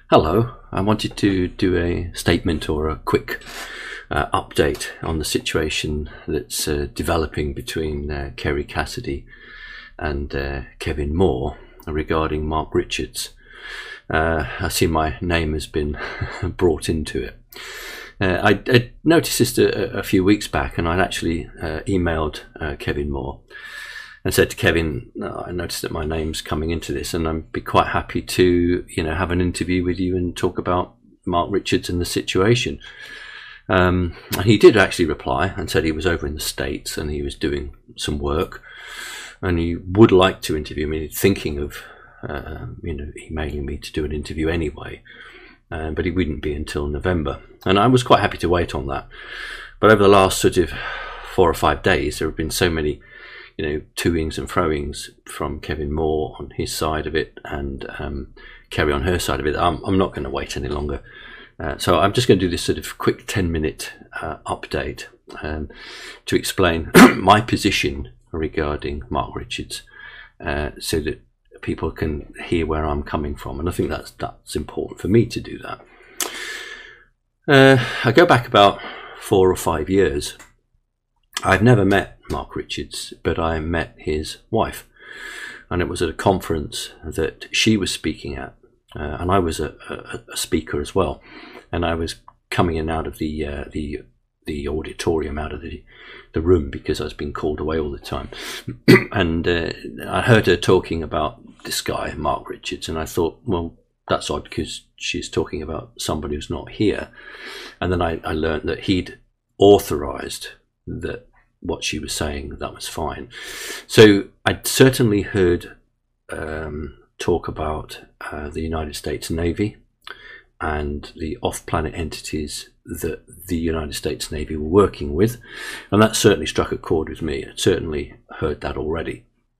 Hello, I wanted to do a statement or a quick update on the situation that's developing between Kerry Cassidy and Kevin Moore regarding Mark Richards. I see my name has been brought into it. I noticed this a few weeks back, and I'd actually emailed Kevin Moore and said to Kevin, I noticed that my name's coming into this, and I'd be quite happy to, have an interview with you and talk about Mark Richards and the situation. And he did actually reply and said he was over in the States and he was doing some work, and he would like to interview me, thinking of, emailing me to do an interview anyway. But it wouldn't be until November, and I was quite happy to wait on that. But over the last sort of 4 or 5 days, there have been so many toings and froings from Kevin Moore on his side of it and Kerry on her side of it. I'm not going to wait any longer. So I'm just going to do this sort of quick 10-minute update to explain my position regarding Mark Richards, so that people can hear where I'm coming from. And I think that's important for me to do that. I go back about 4 or 5 years. I've never met Mark Richards, but I met his wife, and it was at a conference that she was speaking at, and I was a speaker as well, and I was coming in out of the auditorium, out of the room, because I was being called away all the time. And I heard her talking about this guy Mark Richards, and I thought, well, that's odd because she's talking about somebody who's not here. And then I learned that he'd authorized that what she was saying, that was fine. So I'd certainly heard talk about the United States Navy and the off-planet entities that the United States Navy were working with, and that certainly struck a chord with me. I'd certainly heard that already.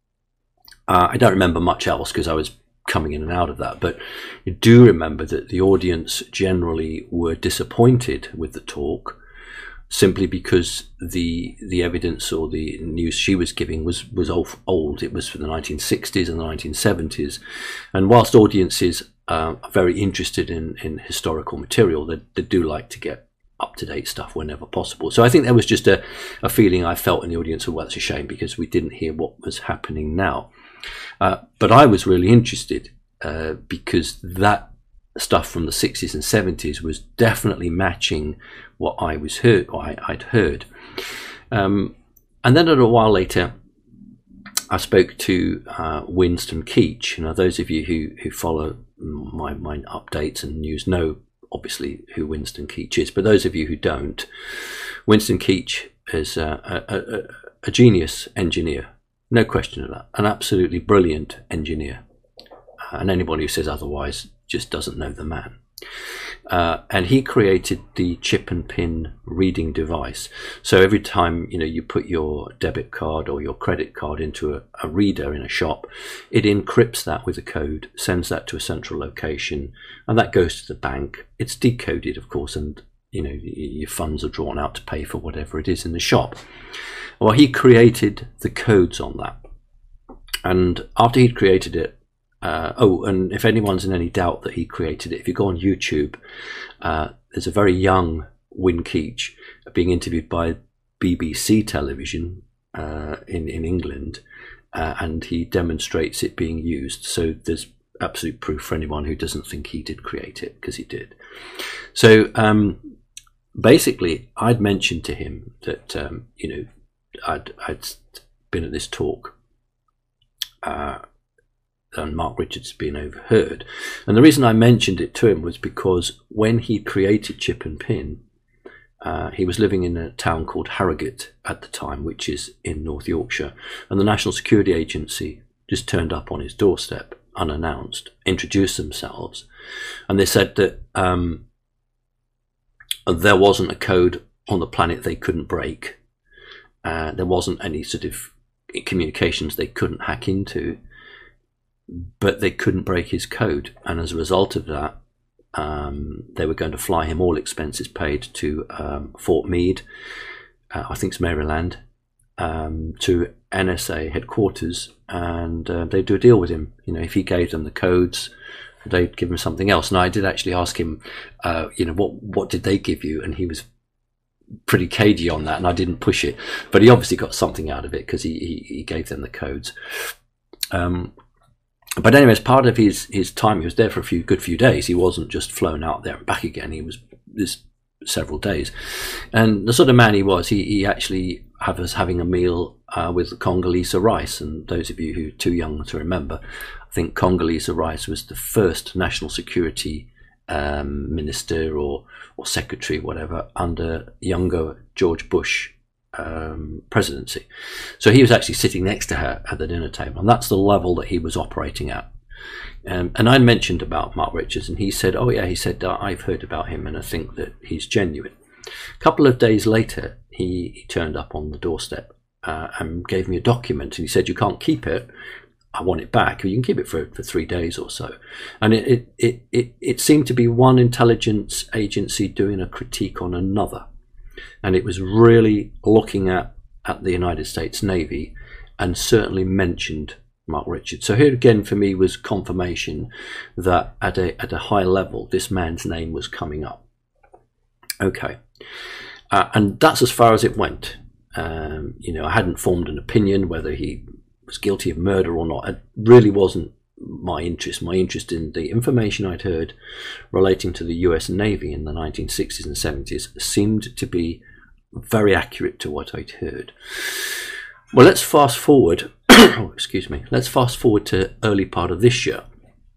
I don't remember much else because I was coming in and out of that, but I do remember that the audience generally were disappointed with the talk, simply because the evidence or the news she was giving was old. It was from the 1960s and the 1970s, and whilst audiences are very interested in historical material, they do like to get up-to-date stuff whenever possible. So I think there was just a feeling I felt in the audience of, well, it's a shame because we didn't hear what was happening now. But I was really interested because that stuff from the 60s and 70s was definitely matching what I'd heard. And then a while later, I spoke to Winston Keach. Those of you who follow my updates and news know obviously who Winston Keach is, but those of you who don't, Winston Keach is a genius engineer, no question of that, an absolutely brilliant engineer, and anybody who says otherwise just doesn't know the man. And he created the chip and pin reading device. So every time you put your debit card or your credit card into a reader in a shop, it encrypts that with a code, sends that to a central location, and that goes to the bank. It's decoded, of course, and your funds are drawn out to pay for whatever it is in the shop. Well, he created the codes on that, and after he'd created it, and if anyone's in any doubt that he created it, if you go on YouTube, there's a very young Win Keach being interviewed by BBC television in England, and he demonstrates it being used. So there's absolute proof for anyone who doesn't think he did create it, because he did. So basically, I'd mentioned to him that I'd been at this talk, and Mark Richards being overheard. And the reason I mentioned it to him was because when he created Chip and Pin, he was living in a town called Harrogate at the time, which is in North Yorkshire, and the National Security Agency just turned up on his doorstep unannounced, introduced themselves, and they said that there wasn't a code on the planet they couldn't break. There wasn't any sort of communications they couldn't hack into, but they couldn't break his code, and as a result of that, they were going to fly him, all expenses paid, to Fort Meade, I think it's Maryland, to NSA headquarters, and they'd do a deal with him. You know, if he gave them the codes, they'd give him something else. And I did actually ask him, you know, what did they give you? And he was pretty cagey on that, and I didn't push it. But he obviously got something out of it because he gave them the codes. But anyway, as part of his time, he was there for a good few days. He wasn't just flown out there and back again. He was this several days. And the sort of man he was, he actually was having a meal with Condoleezza Rice. And those of you who are too young to remember, I think Condoleezza Rice was the first national security minister or secretary, whatever, under younger George Bush presidency. So he was actually sitting next to her at the dinner table, and that's the level that he was operating at. And I mentioned about Mark Richards, and he said, oh yeah, he said, I've heard about him and I think that he's genuine. A couple of days later, he turned up on the doorstep and gave me a document, and he said, you can't keep it, I want it back. You can keep it for 3 days or so. And it seemed to be one intelligence agency doing a critique on another. And it was really looking at the United States Navy, and certainly mentioned Mark Richards. So here again for me was confirmation that at a high level this man's name was coming up. Okay, and that's as far as it went. You know, I hadn't formed an opinion whether he was guilty of murder or not. It really wasn't my interest. My interest in the information I'd heard relating to the US Navy in the 1960s and 70s seemed to be very accurate to what I'd heard. Well, let's fast forward. Oh, excuse me. Let's fast forward to early part of this year.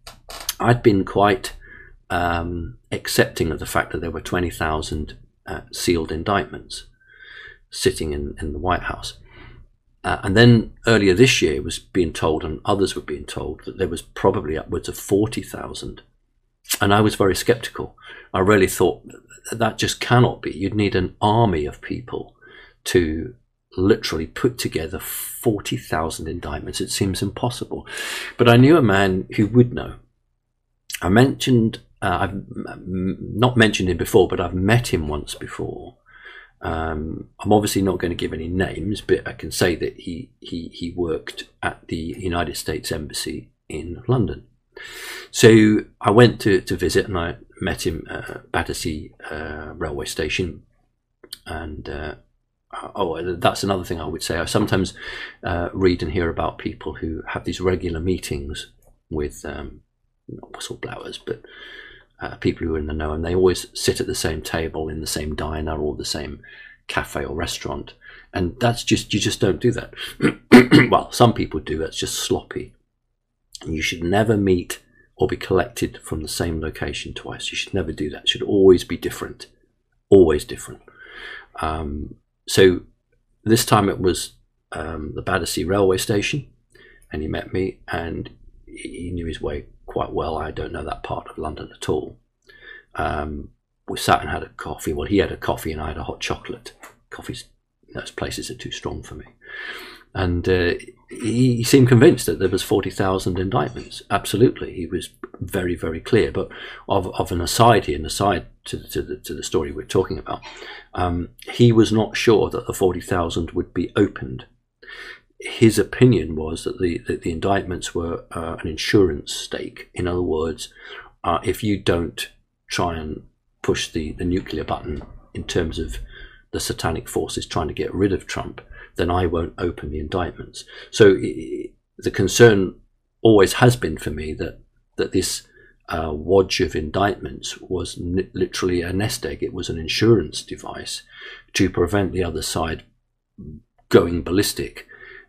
I'd been quite accepting of the fact that there were 20,000 sealed indictments sitting in the White House. And then earlier this year was being told, and others were being told, that there was probably upwards of 40,000. And I was very skeptical. I really thought that just cannot be. You'd need an army of people to literally put together 40,000 indictments. It seems impossible. But I knew a man who would know. I've not mentioned him before, but I've met him once before. I'm obviously not going to give any names, but I can say that he worked at the United States Embassy in London. So I went to visit, and I met him at Battersea railway station. And that's another thing I would say. I sometimes read and hear about people who have these regular meetings with not whistleblowers, but people who are in the know, and they always sit at the same table in the same diner or the same cafe or restaurant, and that's just, you just don't do that. Well, some people do. That's just sloppy. You should never meet or be collected from the same location twice. You should never do that. It should always be different, always different. So this time it was the Battersea railway station, and he met me, and he knew his way quite well. I don't know that part of London at all. We sat and had a coffee. Well, he had a coffee and I had a hot chocolate. Coffees, those places are too strong for me. And he seemed convinced that there was 40,000 indictments. Absolutely, he was very, very clear. But of an aside here, an aside to the story we're talking about, he was not sure that the 40,000 would be opened. His opinion was that the indictments were an insurance stake. In other words, if you don't try and push the nuclear button in terms of the satanic forces trying to get rid of Trump, then I won't open the indictments. So the concern always has been for me that this wodge of indictments was literally a nest egg. It was an insurance device to prevent the other side going ballistic.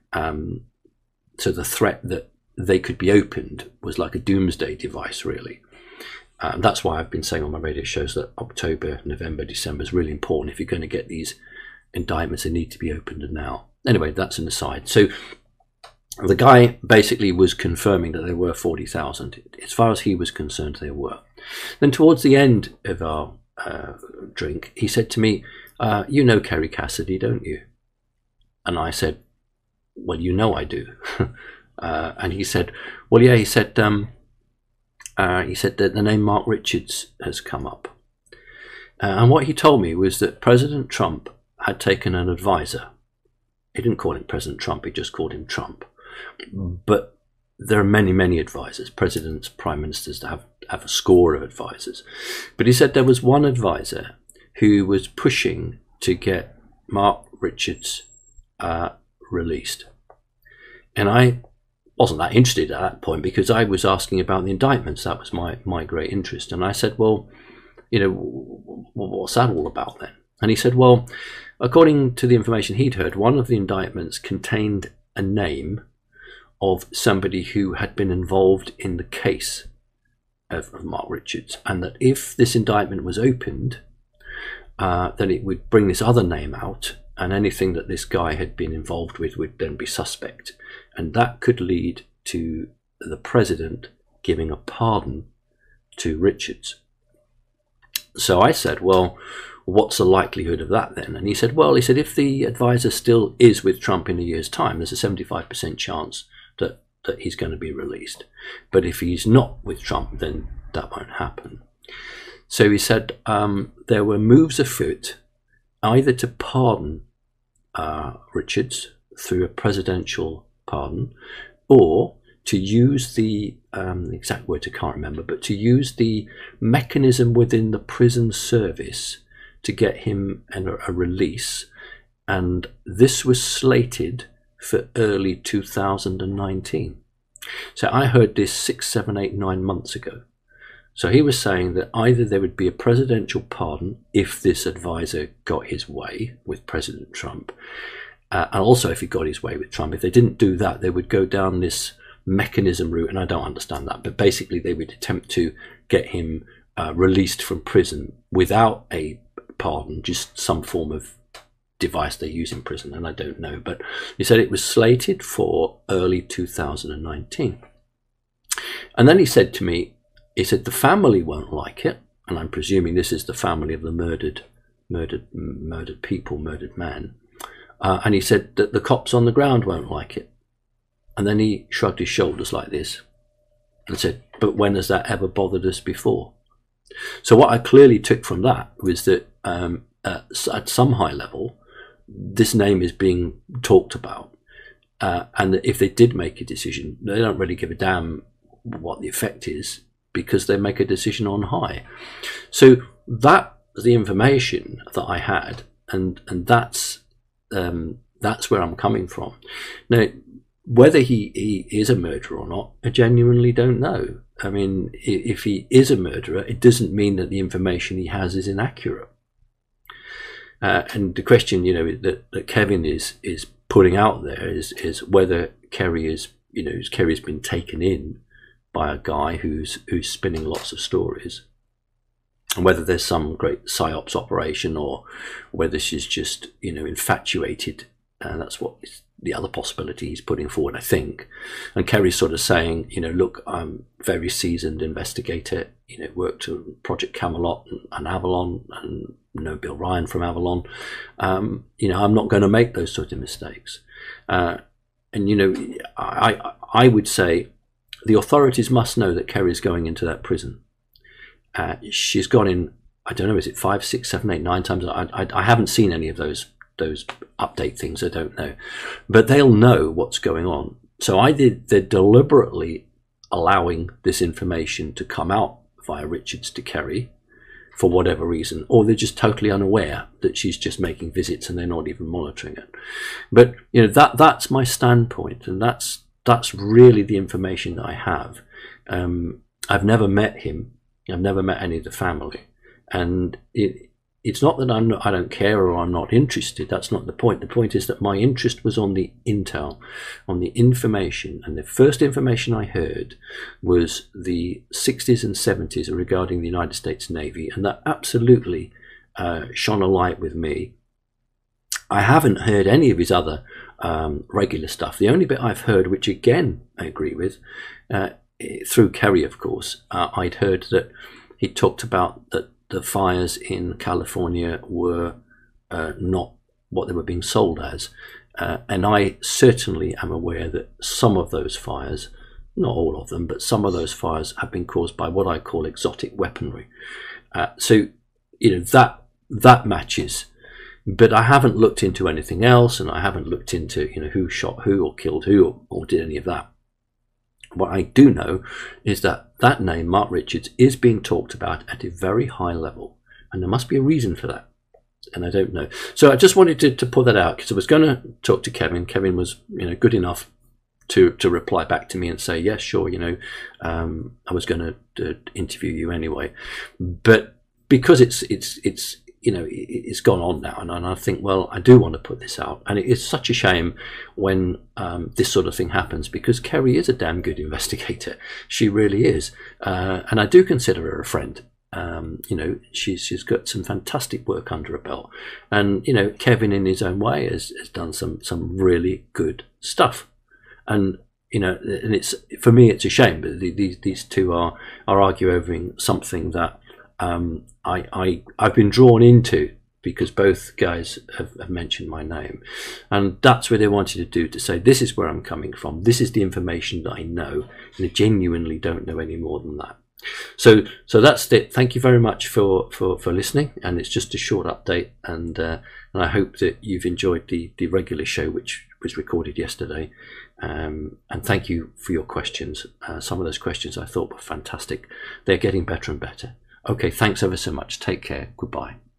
So the threat that they could be opened was like a doomsday device, really. That's why I've been saying on my radio shows that October, November, December is really important. If you're going to get these indictments, they need to be opened now. Anyway, that's an aside. So the guy basically was confirming that there were 40,000. As far as he was concerned, there were. Then towards the end of our drink, he said to me, you know Kerry Cassidy, don't you? And I said, well, you know I do. And he said, well, yeah, he said that the name Mark Richards has come up. And what he told me was that President Trump had taken an advisor He didn't call him President Trump, he just called him Trump. But there are many, many advisors, presidents, prime ministers that have a score of advisors. But he said there was one advisor who was pushing to get Mark Richards released. And I wasn't that interested at that point because I was asking about the indictments. That was my great interest. And I said, well, what's that all about then? And he said, well, according to the information he'd heard, one of the indictments contained a name of somebody who had been involved in the case of Mark Richards, and that if this indictment was opened, then it would bring this other name out, and anything that this guy had been involved with would then be suspect. And that could lead to the president giving a pardon to Richards. So I said, well, what's the likelihood of that then? And he said, if the advisor still is with Trump in a year's time, there's a 75% chance that he's going to be released. But if he's not with Trump, then that won't happen. So he said there were moves afoot either to pardon Richards through a presidential pardon, or to use the exact words I can't remember, but to use the mechanism within the prison service to get him a release. And this was slated for early 2019. So I heard this 6, 7, 8, 9 months ago. So he was saying that either there would be a presidential pardon if this advisor got his way with President Trump, and also if he got his way with Trump. If they didn't do that, they would go down this mechanism route, and I don't understand that, but basically they would attempt to get him released from prison without a pardon, just some form of device they use in prison, and I don't know. But he said it was slated for early 2019. And then he said to me, he said the family won't like it, and I'm presuming this is the family of the murdered people, murdered man. And he said that the cops on the ground won't like it. And then he shrugged his shoulders like this and said, but when has that ever bothered us before? So what I clearly took from that was that at some high level, this name is being talked about, and that if they did make a decision, they don't really give a damn what the effect is, because they make a decision on high. So that was the information that I had, and that's where I'm coming from. Now, whether he is a murderer or not, I genuinely don't know. I mean, if he is a murderer, it doesn't mean that the information he has is inaccurate. And the question, that Kevin is putting out there is whether Kerry's been taken in by a guy who's spinning lots of stories, and whether there's some great psyops operation, or whether she's just infatuated, and that's what the other possibility he's putting forward, I think. And Kerry's sort of saying, look, I'm a very seasoned investigator, worked on Project Camelot and Avalon, and know Bill Ryan from Avalon. I'm not going to make those sort of mistakes. I would say the authorities must know that Kerry's going into that prison. She's gone in, I don't know, is it 5, 6, 7, 8, 9 times? I haven't seen any of those update things, I don't know, but they'll know what's going on. So they're deliberately allowing this information to come out via Richards to Kerry for whatever reason, or they're just totally unaware that she's just making visits and they're not even monitoring it. But that's my standpoint, and that's really the information that I have. I've never met him, I've never met any of the family, and it's not that I don't care or I'm not interested. That's not the point. The point is that my interest was on the intel, on the information. And the first information I heard was the 60s and 70s regarding the United States Navy. And that absolutely shone a light with me. I haven't heard any of his other regular stuff. The only bit I've heard, which again I agree with, through Kerry, of course, I'd heard that he talked about that the fires in California were not what they were being sold as. And I certainly am aware that some of those fires, not all of them, but some of those fires have been caused by what I call exotic weaponry. So, that matches But I haven't looked into anything else, and I haven't looked into, you know, who shot who or killed who or did any of that. What I do know is that that name, Mark Richards, is being talked about at a very high level, and there must be a reason for that, and I don't know. So I just wanted to put that out, because I was going to talk to Kevin. Kevin was, you know, good enough to reply back to me and say, yes, sure, you know, I was going to interview you anyway. But because it's you know, it's gone on now, and I think, well, I do want to put this out, and it is such a shame when this sort of thing happens, because Kerry is a damn good investigator. She really is, and I do consider her a friend. You know, she's got some fantastic work under her belt, and you know, Kevin in his own way has done some really good stuff, and you know, and it's, for me, it's a shame, but these two are arguing something that I've been drawn into, because both guys have mentioned my name, and that's what they wanted to do, to say, this is where I'm coming from, this is the information that I know, and I genuinely don't know any more than that. So that's it. Thank you very much for listening, and it's just a short update, and I hope that you've enjoyed the regular show, which was recorded yesterday, and thank you for your questions. Some of those questions I thought were fantastic. They're getting better and better. Okay, thanks ever so much. Take care. Goodbye.